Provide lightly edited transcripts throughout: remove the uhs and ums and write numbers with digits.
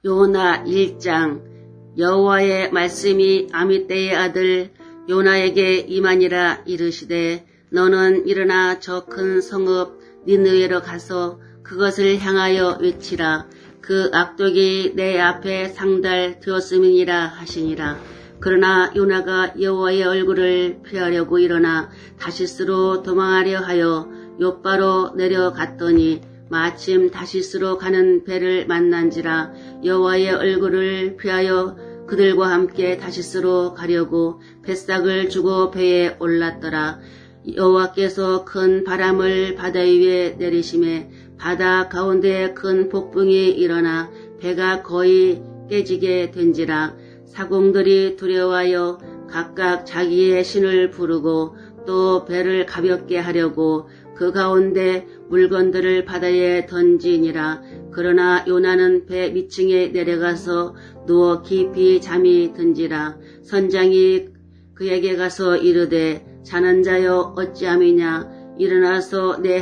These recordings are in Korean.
요나 1장. 여호와의 말씀이 아미떼의 아들 요나에게 임하니라. 이르시되 너는 일어나 저 큰 성읍 니느웨로 가서 그것을 향하여 외치라. 그 악독이 내 앞에 상달되었음이니라 하시니라. 그러나 요나가 여호와의 얼굴을 피하려고 일어나 다시스로 도망하려 하여 욥바로 내려갔더니 마침 다시스로 가는 배를 만난지라. 여호와의 얼굴을 피하여 그들과 함께 다시스로 가려고 뱃삭을 주고 배에 올랐더라. 여호와께서 큰 바람을 바다 위에 내리심에 바다 가운데 큰 폭풍이 일어나 배가 거의 깨지게 된지라. 사공들이 두려워하여 각각 자기의 신을 부르고 또 배를 가볍게 하려고 그 가운데 물건들을 바다에 던지니라. 그러나 요나는 배 밑층에 내려가서 누워 깊이 잠이 든지라. 선장이 그에게 가서 이르되 자는 자여 어찌함이냐. 일어나서 내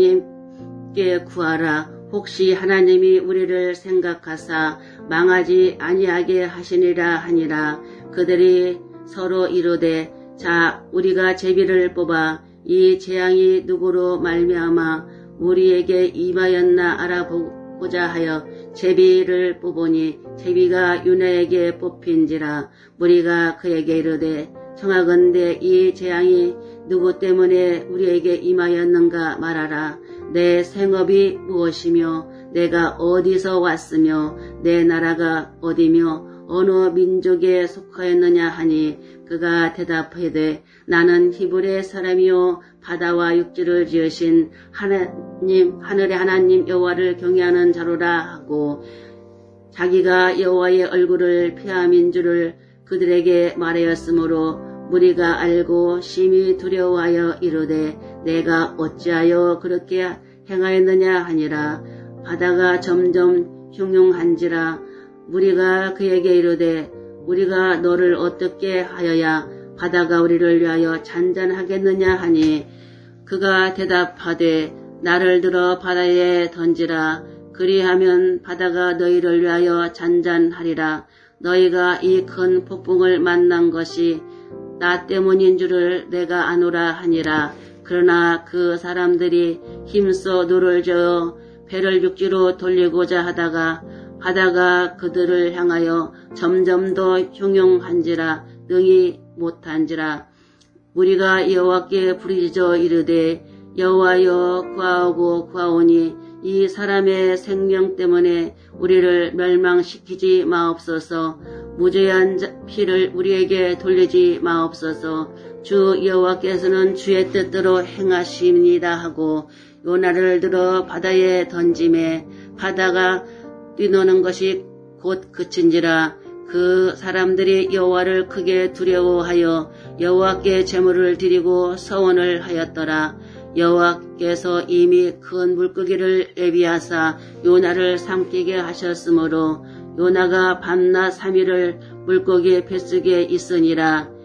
하나님께 구하라. 혹시 하나님이 우리를 생각하사 망하지 아니하게 하시니라 하니라. 그들이 서로 이르되 자 우리가 제비를 뽑아 이 재앙이 누구로 말미암아 우리에게 임하였나 알아보고자 하여 제비를 뽑으니 제비가 요나에게 뽑힌지라. 무리가 그에게 이르되 청하건대 이 재앙이 누구 때문에 우리에게 임하였는가 말하라. 내 생업이 무엇이며 내가 어디서 왔으며 내 나라가 어디며 어느 민족에 속하였느냐 하니 그가 대답하되 나는 히브리 사람이요 바다와 육지를 지으신 하나님 하늘의 하나님 여호와를 경외하는 자로라 하고 자기가 여호와의 얼굴을 피함인 줄을 그들에게 말하였으므로 무리가 알고 심히 두려워하여 이르되 내가 어찌하여 그렇게 행하였느냐 하니라. 바다가 점점 흉흉한지라. 무리가 그에게 이르되 우리가 너를 어떻게 하여야 바다가 우리를 위하여 잔잔하겠느냐 하니 그가 대답하되 나를 들어 바다에 던지라. 그리하면 바다가 너희를 위하여 잔잔하리라. 너희가 이 큰 폭풍을 만난 것이 나 때문인 줄을 내가 아노라 하니라. 그러나 그 사람들이 힘써 노를 저어 배를 육지로 돌리고자 하다가 바다가 그들을 향하여 점점 더 흉흉한지라 능히 못한지라. 우리가 여호와께 부르짖어 이르되 여호와여 구하오고 구하오니 이 사람의 생명 때문에 우리를 멸망시키지 마옵소서. 무죄한 피를 우리에게 돌리지 마옵소서. 주 여호와께서는 주의 뜻대로 행하십니다 하고 요나를 들어 바다에 던짐에 바다가 뛰노는 것이 곧 그친지라. 그 사람들이 여호와를 크게 두려워하여 여호와께 제물을 드리고 서원을 하였더라. 여호와께서 이미 큰 물고기를 예비하사 요나를 삼키게 하셨으므로 요나가 밤낮 3일을 물고기 뱃속에 있으니라.